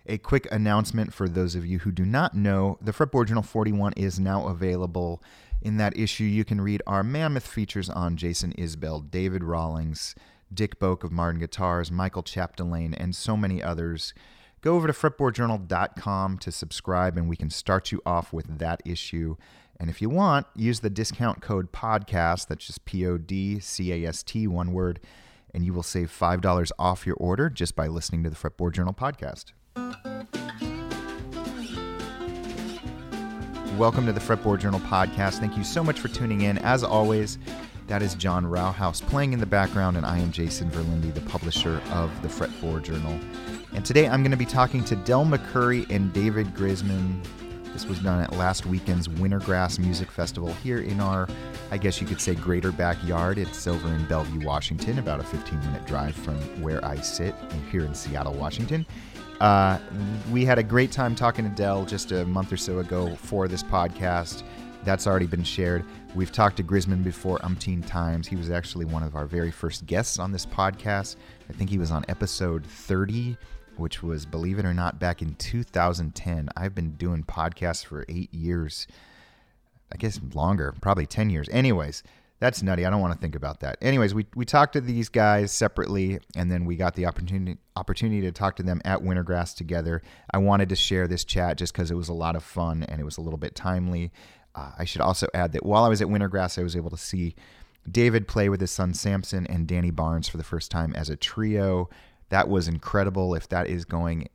A quick announcement for those of you who do not know, the Fretboard Journal 41 is now available. In that issue, you can read our mammoth features on Jason Isbell, David Rawlings, Dick Boak of Martin Guitars, Michael Chapdelaine, and so many others. Go over to fretboardjournal.com to subscribe, and we can start you off with that issue. And if you want, use the discount code PODCAST, that's just PODCAST, one word, and you will save $5 off your order just by listening to the Fretboard Journal podcast. Welcome to the Fretboard Journal podcast. Thank you so much for tuning in. As always, that is John Rauhaus playing in the background, and I am Jason Verlinde, the publisher of the Fretboard Journal. And today I'm going to be talking to Del McCoury and David Grisman. This was done at last weekend's Wintergrass Music Festival here in our, I guess you could say, greater backyard. It's over in Bellevue, Washington, about a 15-minute drive from where I sit here in Seattle, Washington. We had a great time talking to Del just a month or so ago for this podcast. That's already been shared. We've talked to Grisman before umpteen times. He was actually one of our very first guests on this podcast. I think he was on episode 30, which was, believe it or not, back in 2010. I've been doing podcasts for 8 years. I guess longer, probably 10 years. Anyways, that's nutty. I don't want to think about that. Anyways, we talked to these guys separately, and then we got the opportunity to talk to them at Wintergrass together. I wanted to share this chat just because it was a lot of fun and it was a little bit timely. I should also add that while I was at Wintergrass, I was able to see David play with his son Samson and Danny Barnes for the first time as a trio. That was incredible. If that is going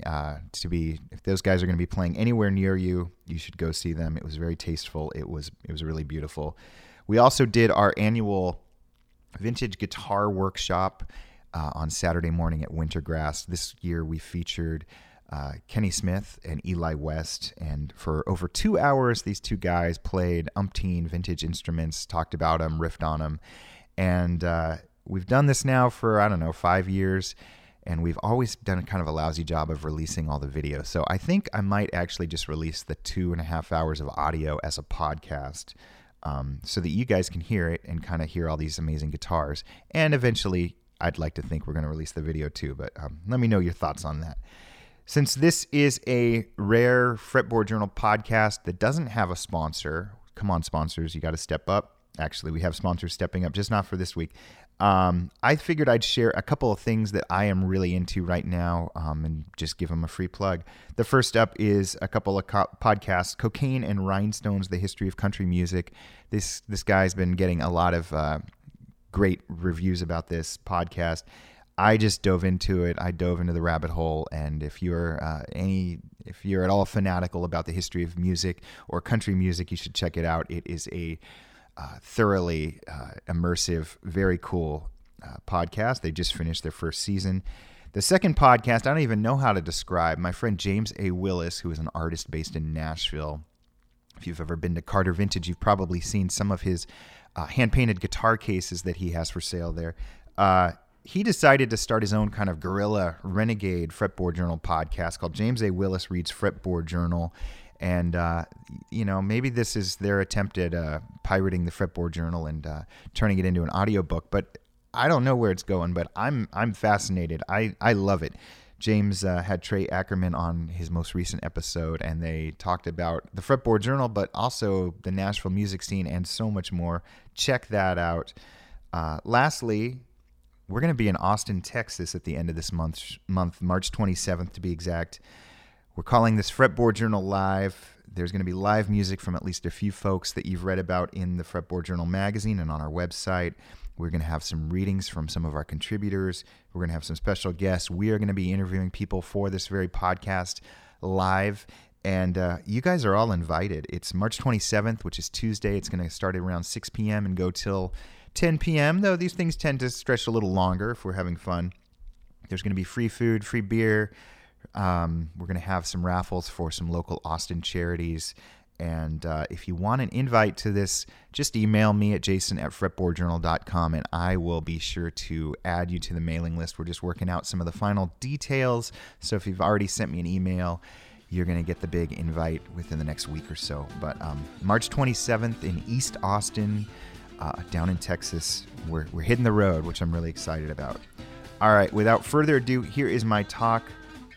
if those guys are going to be playing anywhere near you, you should go see them. It was very tasteful. It was really beautiful. We also did our annual vintage guitar workshop on Saturday morning at Wintergrass. This year we featured Kenny Smith and Eli West, and for over 2 hours, these two guys played umpteen vintage instruments, talked about them, riffed on them, and we've done this now for, 5 years, and we've always done kind of a lousy job of releasing all the videos. So I think I might actually just release the 2.5 hours of audio as a podcast, so that you guys can hear it and kind of hear all these amazing guitars. And eventually, I'd like to think we're going to release the video too, but let me know your thoughts on that. Since this is a rare Fretboard Journal podcast that doesn't have a sponsor, come on, sponsors, you got to step up. Actually, we have sponsors stepping up, just not for this week. I figured I'd share a couple of things that I am really into right now, and just give them a free plug. The first up is a couple of podcasts, Cocaine and Rhinestones, The History of Country Music. This guy's been getting a lot of great reviews about this podcast. I just dove into it. I dove into the rabbit hole, and if you're at all fanatical about the history of music or country music, you should check it out. It is a thoroughly immersive, very cool podcast. They just finished their first season. The second podcast, I don't even know how to describe. My friend James A. Willis, who is an artist based in Nashville. If you've ever been to Carter Vintage, you've probably seen some of his hand-painted guitar cases that he has for sale there. He decided to start his own kind of guerrilla renegade Fretboard Journal podcast called James A. Willis Reads Fretboard Journal. And, maybe this is their attempt at pirating the Fretboard Journal and turning it into an audiobook. But I don't know where it's going, but I'm fascinated. I love it. James had Trey Ackerman on his most recent episode, and they talked about the Fretboard Journal, but also the Nashville music scene and so much more. Check that out. Lastly, we're going to be in Austin, Texas at the end of this month, March 27th to be exact. We're calling this Fretboard Journal Live. There's going to be live music from at least a few folks that you've read about in the Fretboard Journal magazine and on our website. We're going to have some readings from some of our contributors. We're going to have some special guests. We are going to be interviewing people for this very podcast live, and you guys are all invited. It's March 27th, which is Tuesday. It's going to start at around 6 p.m. and go till 10 p.m., though these things tend to stretch a little longer if we're having fun. There's going to be free food, free beer. We're going to have some raffles for some local Austin charities. And if you want an invite to this, just email me at jason@fretboardjournal.com, and I will be sure to add you to the mailing list. We're just working out some of the final details. So if you've already sent me an email, you're going to get the big invite within the next week or so. But March 27th in East Austin, down in Texas, we're hitting the road, which I'm really excited about. All right, without further ado, here is my talk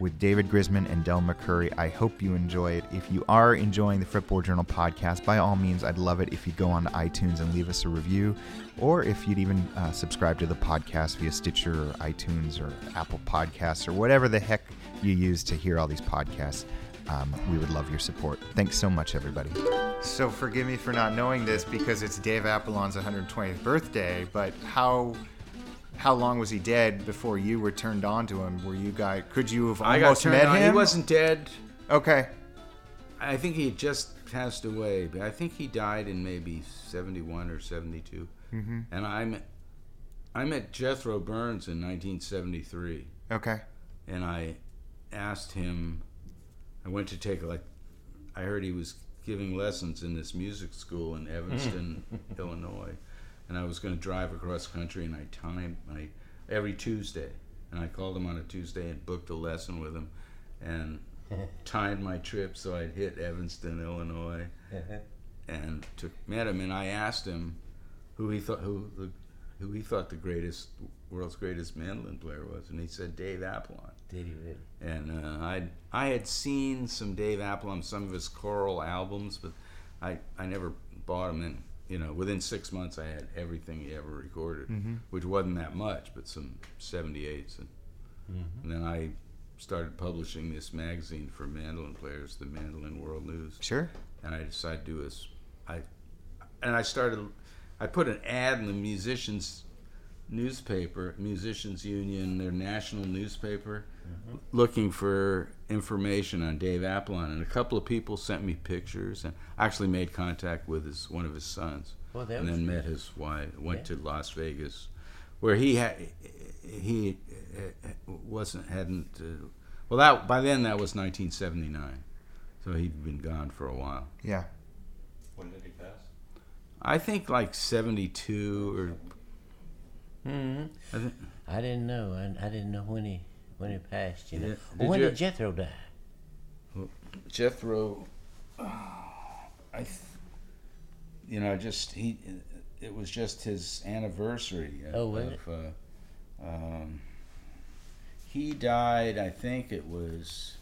with David Grisman and Del McCurry. I hope you enjoy it. If you are enjoying the Fretboard Journal podcast, by all means, I'd love it if you'd go on to iTunes and leave us a review, or if you'd even subscribe to the podcast via Stitcher or iTunes or Apple Podcasts or whatever the heck you use to hear all these podcasts. We would love your support. Thanks so much, everybody. So forgive me for not knowing this because it's Dave Apollon's 120th birthday, but how long was he dead before you were turned on to him? Could you have almost met him? He wasn't dead. Okay. I think he had just passed away, but I think he died in maybe 71 or 72. Mm-hmm. And I met Jethro Burns in 1973. Okay. And I asked him, I went to take I heard he was giving lessons in this music school in Evanston, Illinois. And I was going to drive across country, and I timed every Tuesday. And I called him on a Tuesday and booked a lesson with him, and timed my trip so I'd hit Evanston, Illinois, and met him. And I asked him who he thought the world's greatest mandolin player was, and he said Dave Apollon. Did he really? And I had seen some Dave Apollon, some of his choral albums, but I never bought them. And within 6 months, I had everything he ever recorded, which wasn't that much, but some 78s. And then I started publishing this magazine for mandolin players, the Mandolin World News. Sure. And I decided to do I put an ad in the Musicians newspaper, Musicians Union, their national newspaper, looking for information on Dave Apollon, and a couple of people sent me pictures, and actually made contact with one of his sons, and then met his wife. Went to Las Vegas, where by then that was 1979, so he'd been gone for a while. Yeah. When did he pass? I think like 72 or. I didn't know. I didn't know when he passed. Yeah. When did Jethro die? Well, Jethro, it was just his anniversary. He died. I think it was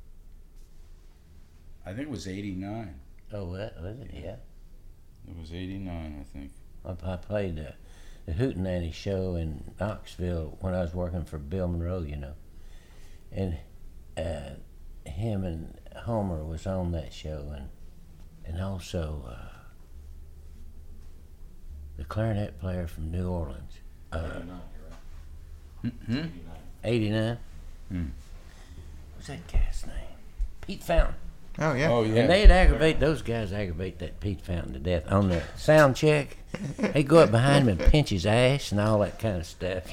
89. Oh, what was it? Yeah. It was 89, I think. I played the Hootenanny show in Knoxville when I was working for Bill Monroe, and him and Homer was on that show, and also the clarinet player from New Orleans. 89, you're right. 89? What's that guy's name? Pete Fountain. Oh, yeah. Oh, yeah. And those guys aggravate that Pete Fountain to death. On the sound check, they go up behind him and pinch his ass and all that kind of stuff,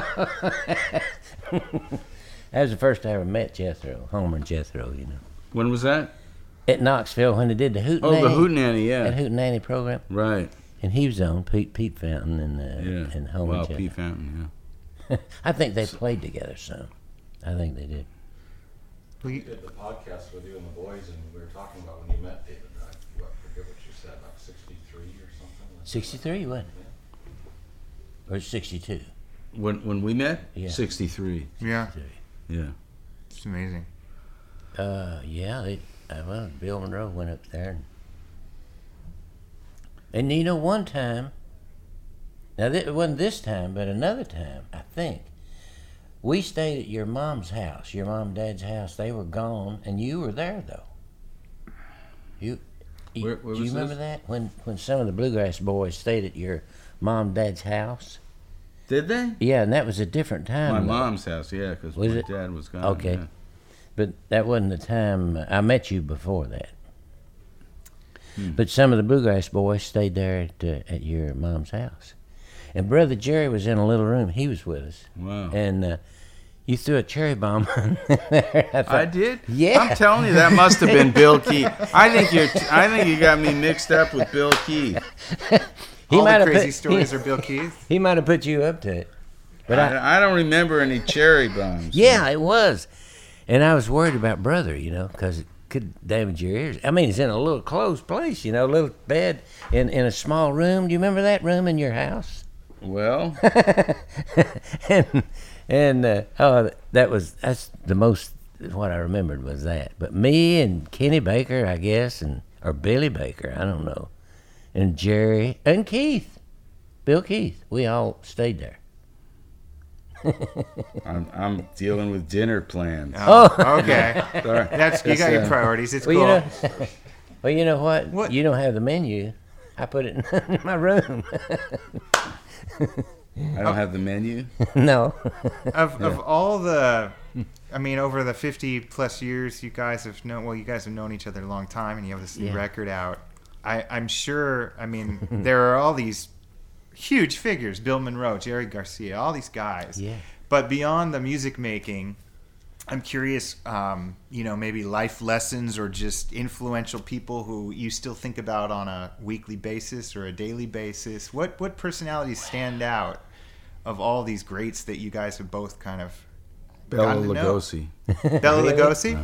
That was the first I ever met Jethro, Homer and Jethro, When was that? At Knoxville when they did the Hootenanny. Oh, the Hootenanny, yeah. That Hootenanny program. Right. And he was on, Pete Fountain and Homer and Jethro. Pete Fountain, yeah. I think they played together some. I think they did. We did the podcast with you and the boys, and we were talking about when you met David. I forget what you said, like 63 or something. 63, wasn't it? Or 62? When we met? Yeah. 63. Yeah. 63. Yeah. It's amazing. Yeah, Bill Monroe went up there. And one time, now it wasn't this time, but another time, I think, we stayed at your mom's house, your mom and dad's house. They were gone, and you were there, though. Where do was you remember this? that? When some of the Bluegrass boys stayed at your mom and dad's house? Did they? Yeah, and that was a different time. My though. mom's house, yeah, because my dad was gone. Okay. Yeah. But that wasn't the time. I met you before that. But some of the Bluegrass boys stayed there at your mom's house. And Brother Jerry was in a little room. He was with us. Wow. And you threw a cherry bomb in there. I did? Yeah. I'm telling you, that must have been Bill Keith. I think you got me mixed up with Bill Keith. All the crazy stories are Bill Keith. He might have put you up to it. But I don't remember any cherry bombs. Yeah, it was. And I was worried about Brother, because it could damage your ears. I mean, it's in a little closed place, a little bed in a small room. Do you remember that room in your house? Well. that's the most what I remembered was that. But me and Kenny Baker, I guess, or Billy Baker, I don't know, and Jerry and Keith, Bill Keith, we all stayed there. I'm dealing with dinner plans. Okay. Sorry. You got your priorities. It's Well, cool. Well, you know what? What? You don't have the menu. I put it in my room. I don't have the menu. No. Of all the, I mean, over the 50 plus years you guys have known each other a long time, and you have this Yeah. record out. I'm sure. I mean, there are all these huge figures: Bill Monroe, Jerry Garcia, all these guys. Yeah. But beyond the music making, I'm curious, maybe life lessons or just influential people who you still think about on a weekly basis or a daily basis. What personalities stand out of all these greats that you guys have both kind of Bela gotten to know? Lugosi. Bela Lugosi?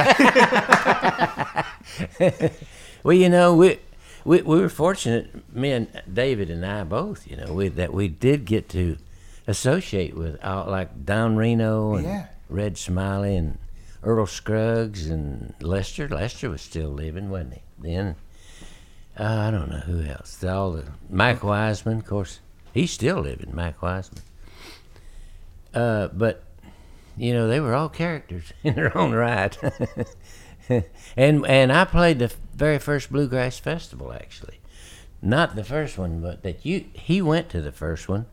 Well, you know, we were fortunate, me and David and I both, you know, that we did get to associate with like Don Reno and Yeah. Red Smiley and Earl Scruggs and Lester. Lester was still living, wasn't he? Then I don't know who else. Mike Wiseman, of course, he's still living. Mike Wiseman. But you know, they were all characters in their own right. and I played the very first Bluegrass Festival, actually. Not the first one, but he went to the first one.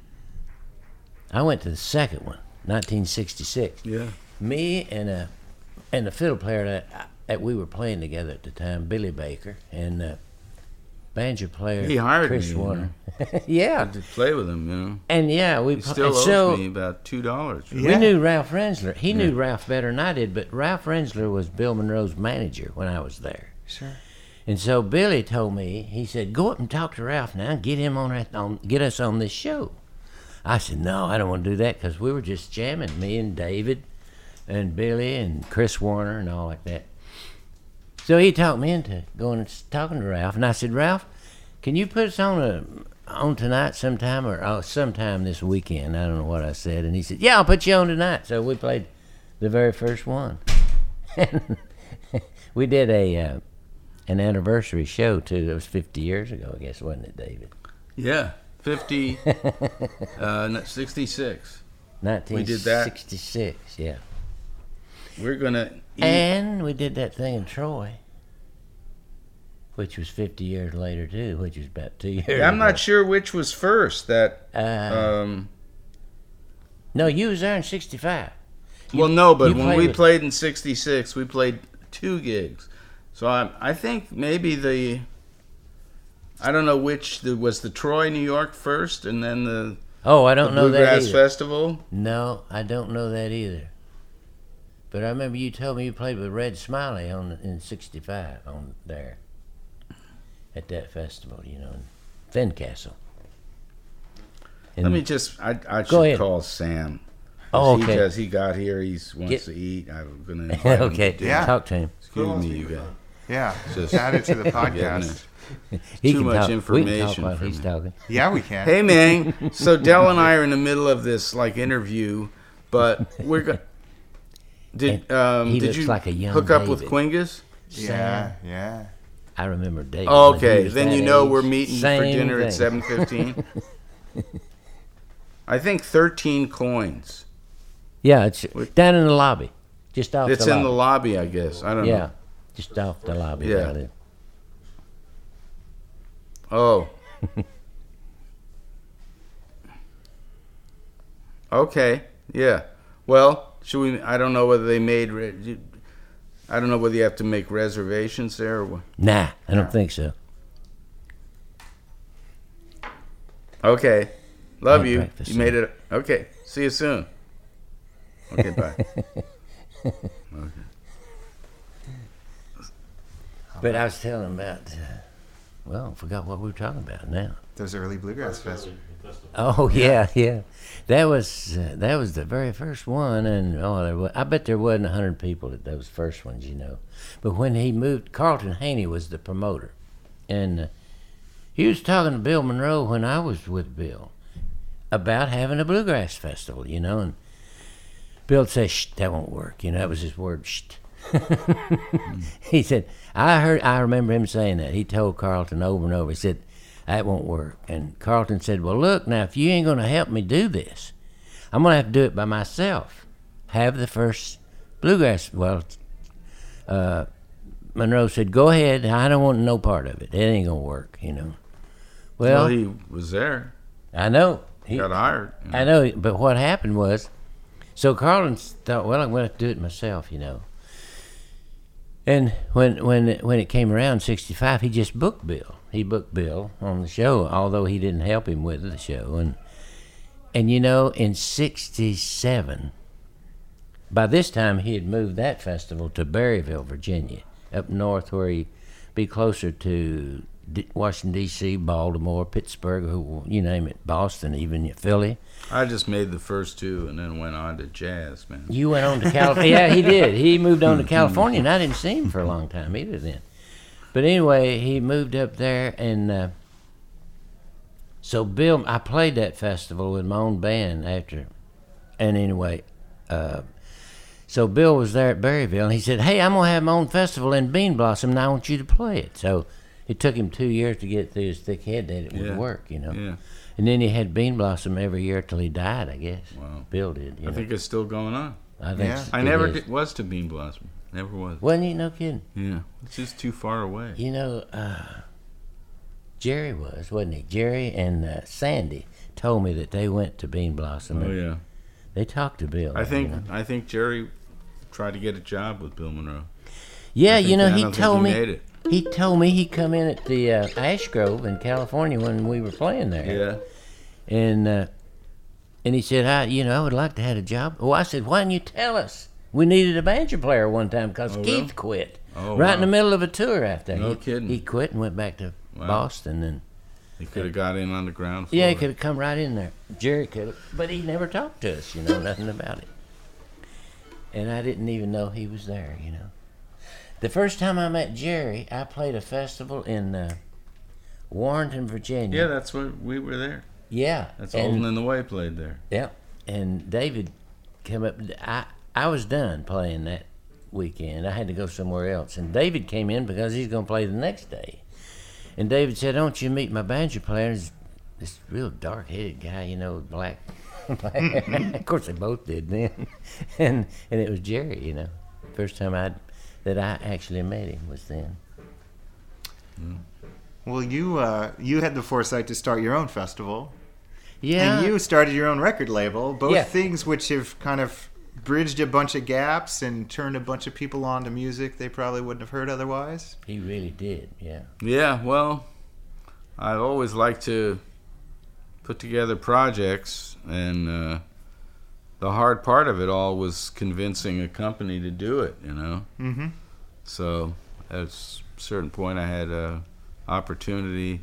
I went to the second one, 1966. Yeah. Me and the fiddle player that we were playing together at the time, Billy Baker, and banjo player He hired Chris me, Warner. I Yeah, had to play with him, you know. and yeah, He still owes me about $2. we knew Ralph Rensler. He knew Ralph better than I did, but Ralph Rensler was Bill Monroe's manager when I was there. Sure. And so Billy told me, he said, "Go up and talk to Ralph now, and get him get us on this show." I said, "No, I don't want to do that," because we were just jamming, me and David and Billy and Chris Warner and all like that. So he talked me into going and talking to Ralph, and I said, "Ralph, can you put us on tonight sometime, or sometime this weekend?" I don't know what I said, and he said, "Yeah, I'll put you on tonight." So we played the very first one. We did an anniversary show too. That was 50 years ago, I guess, wasn't it, David? Yeah. 66. 1966, yeah. We're going to eat. And we did that thing in Troy, which was 50 years later too, which was about 2 years I'm ago. not sure which was first. No, you was there in 65. Well, no, but you when played we with- played in 66, we played 2 gigs. So I think maybe I don't know which was the Troy, New York first, and then the Oh, I don't know that Bluegrass either. Festival. No, I don't know that either. But I remember you told me you played with Red Smiley in 65 on there at that festival, you know, in Fincastle. Let me just, I Go should ahead. call Sam. Oh, okay. He got here, he wants Get- to eat. I'm going to invite him. Okay, Yeah. talk to him. Excuse me, you guys. Yeah. Just Add it to the getting podcast. He Too can much talk. We can talk information while for he's me. talking. Yeah, we can. Hey, man. So Del and I are in the middle of this interview, but we're going. He Did looks you like a young hook up with David. Quingus? Yeah, yeah. I remember David. Oh, when he okay, was then that you know age. we're meeting for Same dinner at thing. 7:15. I think 13 coins. Yeah, it's down in the lobby, just off It's the in the lobby. lobby, I guess. I don't Yeah, know. just off the lobby. Yeah. down there. Oh. Okay. Yeah. Well, should we? I don't know whether they made. I don't know whether you have to make reservations there or what. Nah, I don't think so. Okay. Love Had you. breakfast, You made it. Okay. See you soon. Okay. Bye. Okay. But I was telling him about. Well, I forgot what we were talking about now. Those early bluegrass festivals. Oh yeah, yeah. That was the very first one, and I bet there wasn't 100 people at those first ones, you know. But when he moved, Carlton Haney was the promoter, and he was talking to Bill Monroe when I was with Bill about having a bluegrass festival, you know. And Bill would say, "Shh, that won't work." You know, that was his word, "Shh." He said, I remember him saying that. He told Carlton over and over, he said, "That won't work." And Carlton said, "Well, look, now, if you ain't going to help me do this, I'm going to have to do it by myself. Have the first bluegrass." Well, Monroe said, "Go ahead. I don't want no part of it. It ain't going to work, you know." Well, he was there. I know. He got hired. You know. I know, but what happened was, so Carlton thought, well, I'm going to have to do it myself, you know. And when it came around '65, he just booked Bill. He booked Bill on the show, although he didn't help him with the show. And you know, in '67, by this time he had moved that festival to Berryville, Virginia, up north where he'd be closer to Washington, D.C., Baltimore, Pittsburgh, you name it, Boston, even Philly. I just made the first two and then went on to jazz, man. You went on to California. Yeah, he did. He moved on to California, and I didn't see him for a long time either then. But anyway, he moved up there, and so Bill, I played that festival with my own band after. And anyway, so Bill was there at Berryville, and he said, "Hey, I'm going to have my own festival in Bean Blossom, and I want you to play it." So it took him 2 years to get through his thick head that it would work, you know. Yeah. And then he had Bean Blossom every year till he died, I guess. Wow. Bill did. I think it's still going on. I think Yeah. I it never is. was to Bean Blossom. Never was. Wasn't he? No kidding. Yeah. It's just too far away. You know, Jerry wasn't he? Jerry and Sandy told me that they went to Bean Blossom. Oh, and yeah. They talked to Bill. I think you know. I think Jerry tried to get a job with Bill Monroe. Yeah, I you know, don't he think told me. made it. He told me he'd come in at the Ash Grove in California when we were playing there. Yeah. And he said, I would like to have a job. Oh, I said, why didn't you tell us? We needed a banjo player one time because Oh, Keith really? quit. Oh, right wow. in the middle of a tour after. No kidding. He quit and went back to Wow. Boston. And He could have got in on the ground floor. yeah, he could have come right in there. Jerry could have. But he never talked to us, nothing about it. And I didn't even know he was there, The first time I met Jerry, I played a festival in Warrenton, Virginia. Yeah, that's what we were there. Yeah. That's and, Holding in the Way played there. Yeah. And David came up. I was done playing that weekend. I had to go somewhere else. And David came in because he's going to play the next day. And David said, "Don't you meet my banjo player?" He's this real dark-headed guy, with black hair. Of course, they both did then. And it was Jerry, First time that I actually met him was then. Well, you had the foresight to start your own festival. Yeah. And you started your own record label. Both Yeah. things which have kind of bridged a bunch of gaps and turned a bunch of people on to music they probably wouldn't have heard otherwise. He really did, yeah. Yeah, well, I've always liked to put together projects, and the hard part of it all was convincing a company to do it, Mm-hmm. So at a certain point I had an opportunity.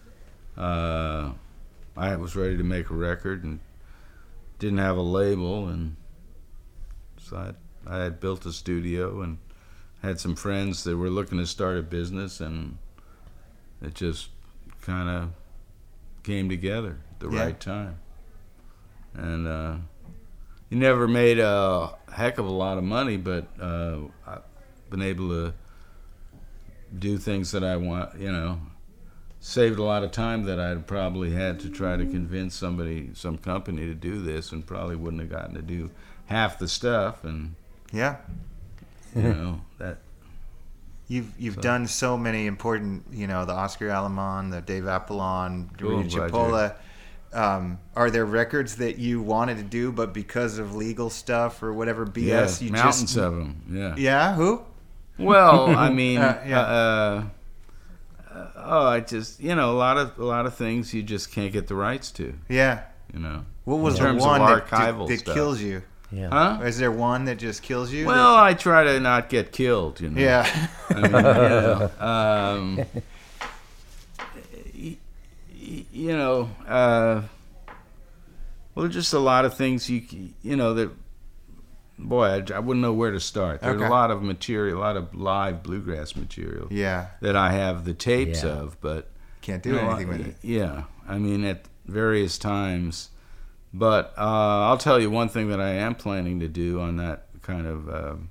I was ready to make a record and didn't have a label, and so I had built a studio and had some friends that were looking to start a business, and it just kind of came together at the right time. And you never made a heck of a lot of money, but I've been able to do things that I want, saved a lot of time that I'd probably had to try to convince some company to do this, and probably wouldn't have gotten to do half the stuff. And Yeah. that You've done so many important, the Oscar Alamon, the Dave Apollon, Cool, Rita glad Chipola. Are there records that you wanted to do, but because of legal stuff or whatever BS, you mountains just... of them. Yeah. Yeah, who? Well, I mean, I just a lot of things you just can't get the rights to. Yeah. What was In the terms one of that archival stuff. kills you? Yeah. Huh? Is there one that just kills you? Well, I try to not get killed. Yeah. I mean, well, just a lot of things that. Boy, I wouldn't know where to start. There's Okay. a lot of material, a lot of live bluegrass material Yeah. that I have the tapes Yeah. of, but Can't do anything with it. Yeah, I mean, at various times, But I'll tell you one thing that I am planning to do on that kind of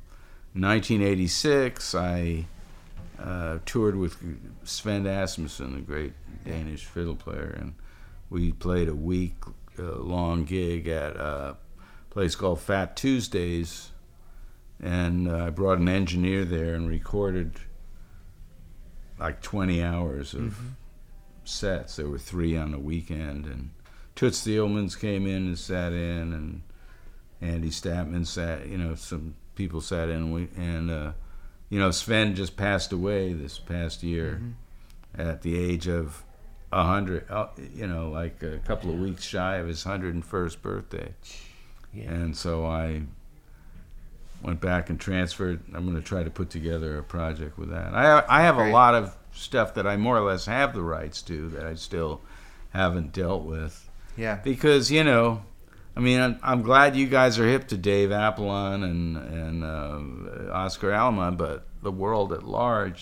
1986. I toured with Sven Asmussen, the great Danish fiddle player, and we played a week-long gig at a place called Fat Tuesdays, and I brought an engineer there and recorded like 20 hours of sets. There were 3 on the weekend, and Toots Thielmans came in and sat in, and Andy Statman sat, some people sat in, and Sven just passed away this past year at the age of 100, like a couple of weeks shy of his 101st birthday. Yeah. And so I went back and transferred. I'm going to try to put together a project with that. I have a lot of stuff that I more or less have the rights to that I still haven't dealt with. Yeah. Because, I'm glad you guys are hip to Dave Apollon and Oscar Aleman, but the world at large,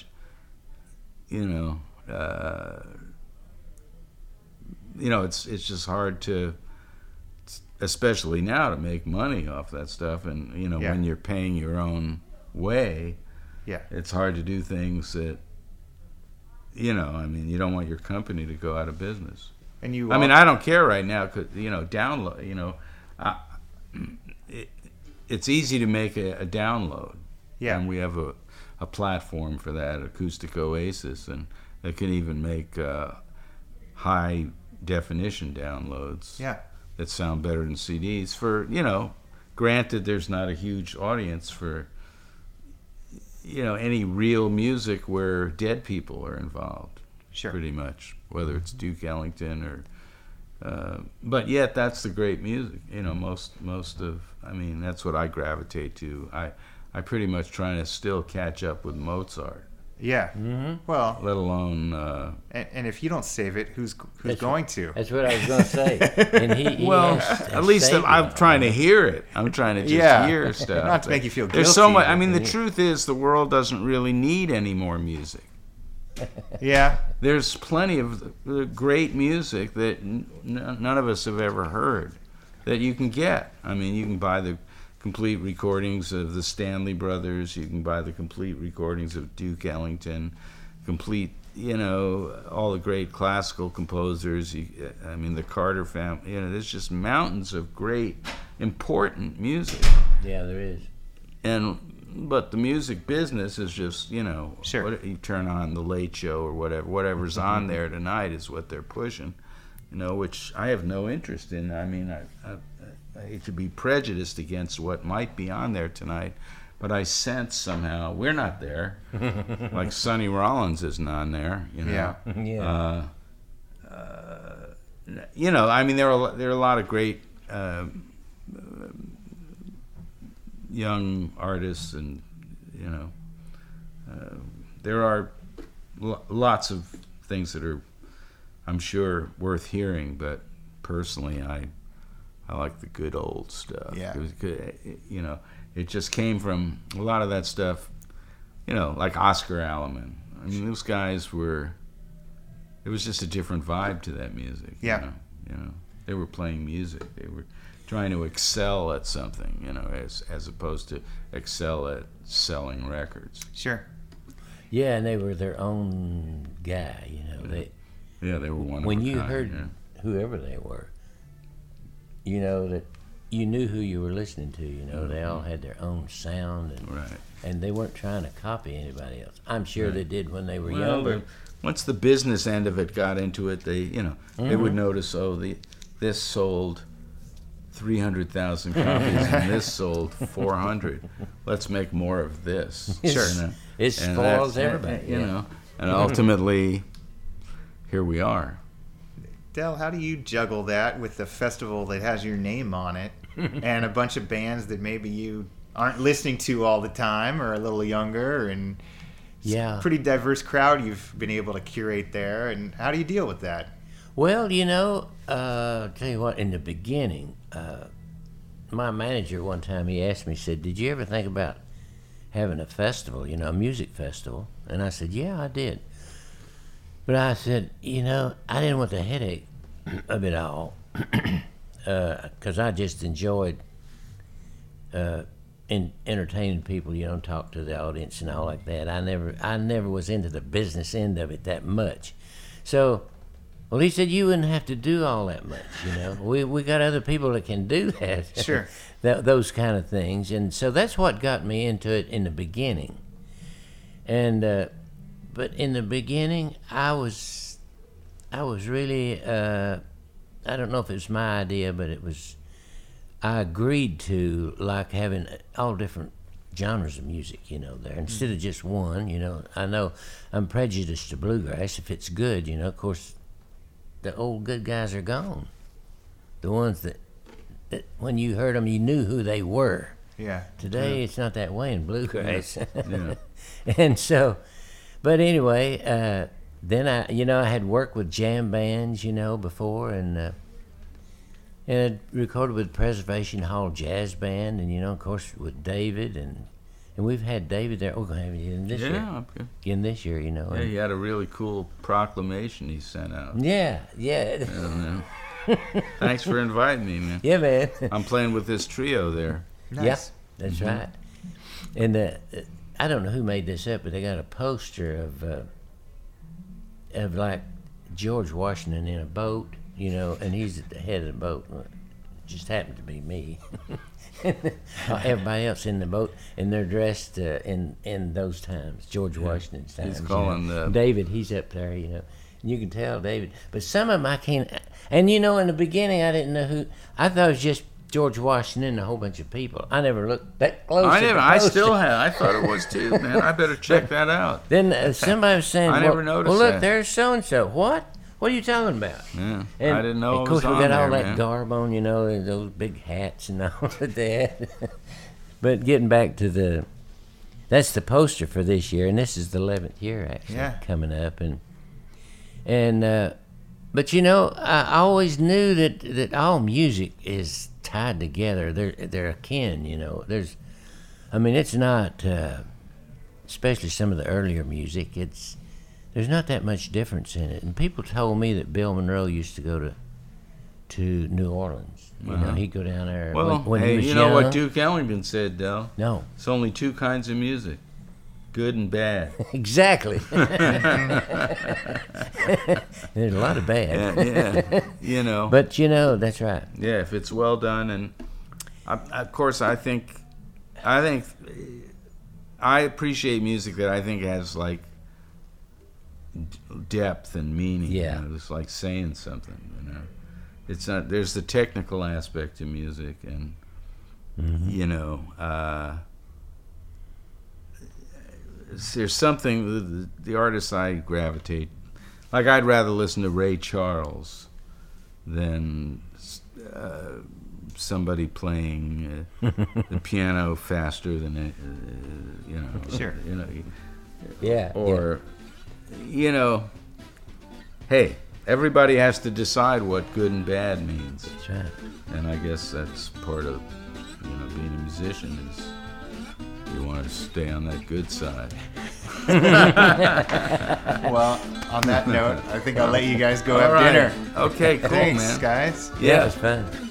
it's just hard to, especially now, to make money off that stuff. And, when you're paying your own way, it's hard to do things that, you don't want your company to go out of business. And you, I don't care right now because download. It's easy to make a download. Yeah. And we have a platform for that, Acoustic Oasis, and it can even make high definition downloads. Yeah. That sound better than CDs. For granted, there's not a huge audience for any real music where dead people are involved. Sure. Pretty much, whether it's Duke Ellington or, but yet that's the great music. Most of, that's what I gravitate to. I pretty much trying to still catch up with Mozart. Yeah. Well, let alone. And if you don't save it, who's That's going what, to? That's what I was going to say. And he well, has at least saved I'm it. trying to hear it. I'm trying to just hear stuff. Not to make you feel guilty. There's so much. The truth is, the world doesn't really need any more music. Yeah. There's plenty of great music that none of us have ever heard that you can get. You can buy the complete recordings of the Stanley Brothers. You can buy the complete recordings of Duke Ellington. Complete, all the great classical composers. The Carter family. There's just mountains of great, important music. Yeah, there is. But the music business is just, Sure. You turn on the Late Show or whatever's on there tonight is what they're pushing, which I have no interest in. I hate to be prejudiced against what might be on there tonight, but I sense somehow we're not there. Like Sonny Rollins isn't on there, Yeah. Yeah. There are a lot of great young artists, and there are lots of things that are, I'm sure, worth hearing. But personally, I like the good old stuff. Yeah. It was good, it just came from a lot of that stuff. Like Oscar Aleman. Those guys were. It was just a different vibe to that music. Yeah. They were playing music. They were trying to excel at something, as opposed to excel at selling records. Sure. Yeah, and they were their own guy, They were one. When of a you kind, heard whoever they were, that you knew who you were listening to. They all had their own sound, and they weren't trying to copy anybody else. I'm sure they did when they were younger. Once the business end of it got into it, they they would notice, this sold 300,000 copies and this sold 400. Let's make more of this. Sure. It spoils everybody. And ultimately, here we are. Del, how do you juggle that with the festival that has your name on it and a bunch of bands that maybe you aren't listening to all the time or a little younger, and it's a pretty diverse crowd you've been able to curate there, and how do you deal with that? Well, tell you what, in the beginning, my manager one time, he asked me, said, did you ever think about having a festival, a music festival? And I said, yeah, I did. But I said, I didn't want the headache of it all. because I just enjoyed entertaining people, talk to the audience and all like that. I never was into the business end of it that much. So, well, he said you wouldn't have to do all that much, We got other people that can do that. Sure. Those kind of things. And so that's what got me into it in the beginning. And but in the beginning, I was really, I don't know if it was my idea, but I agreed to like having all different genres of music, there, instead of just one, I know I'm prejudiced to bluegrass. If it's good, of course, the old good guys are gone. The ones that when you heard them, you knew who they were. Yeah. Today, it's not that way in bluegrass. Yeah. And so, but anyway, then I had worked with jam bands, before, and I recorded with Preservation Hall Jazz Band, and of course with David, and we've had David there. We're gonna have you in this year. Okay. Again this year, Yeah, he had a really cool proclamation he sent out. Yeah. Thanks for inviting me, man. Yeah, man. I'm playing with this trio there. Nice. Yeah, that's right. And I don't know who made this up, but they got a poster of like George Washington in a boat, and he's at the head of the boat. It just happened to be me. Everybody else in the boat, and they're dressed in those times, George Washington's times. He's calling David. He's up there, and you can tell David. But some of them I can't. And in the beginning, I didn't know who. I thought it was just George Washington and a whole bunch of people. I never looked that close. I still have. I thought it was too, man. I better check that out. Then somebody was saying, I never noticed well, look, that. there's so and so. What? What are you talking about? Yeah, And I didn't know. Of course, it was we got on all there, that man. garb on, and those big hats and all of that. But getting back to that's the poster for this year, and this is the 11th year actually coming up, but I always knew that all music is tied together. They're akin, it's not, especially some of the earlier music. There's not that much difference in it. And people told me that Bill Monroe used to go to New Orleans. He'd go down there. Well, when hey, he was you know young. what Duke Ellington said, Del? No, It's only two kinds of music, good and bad. exactly. There's a lot of bad. Yeah. But that's right. Yeah, if it's well done, and of course, I think I appreciate music that I think has like depth and meaning. Yeah. It's like saying something. It's not. There's the technical aspect to music, and there's something. The artists I gravitate, like I'd rather listen to Ray Charles than somebody playing the piano faster than Sure. Yeah. Or hey, everybody has to decide what good and bad means, That's right. and I guess that's part of being a musician is you want to stay on that good side. Well, on that note, I think I'll let you guys go All have right. dinner. Okay, cool, Thanks, man. guys. Yeah, it was fun.